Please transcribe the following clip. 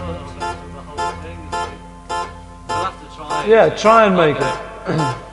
the whole thing. We'll have to try. Yeah, try and make Okay. it.